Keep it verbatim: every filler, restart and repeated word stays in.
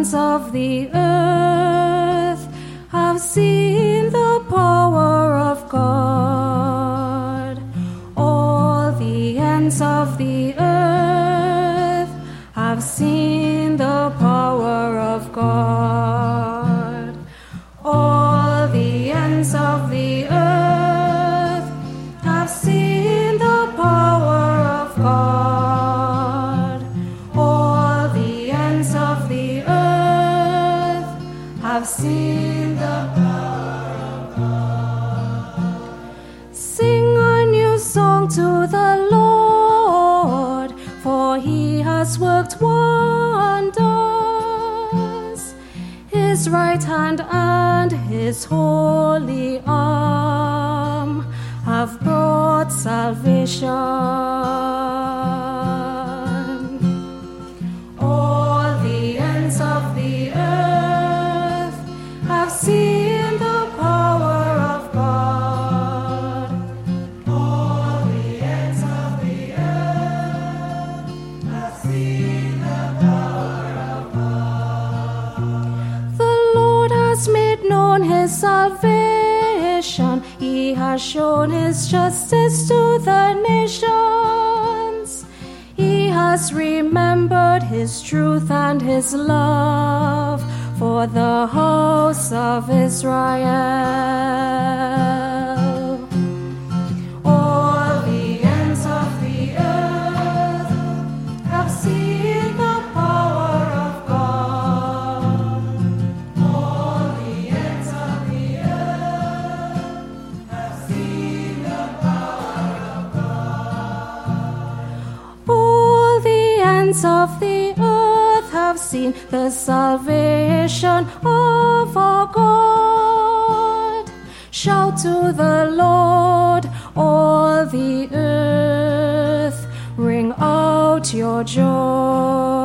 ends of the earth have seen the power of God. All the ends of the earth have seen the power of God. All the ends of the earth have seen the power of God. All the ends of the earth have seen the power of God. Sing a new song to the Lord, for he has worked wonders. His right hand and his holy arm have brought salvation. All the ends of the earth have seen the power of God. All the ends of the earth have seen the power of God. The Lord has made known his salvation. He has shown his justice to the nations. He has remembered his truth and his love for the house of Israel. All the ends of the earth have seen the power of God. All the ends of the earth have seen the power of God. All the ends of the earth have seen the salvation of our God. Shout to the Lord, all the earth, ring out your joy.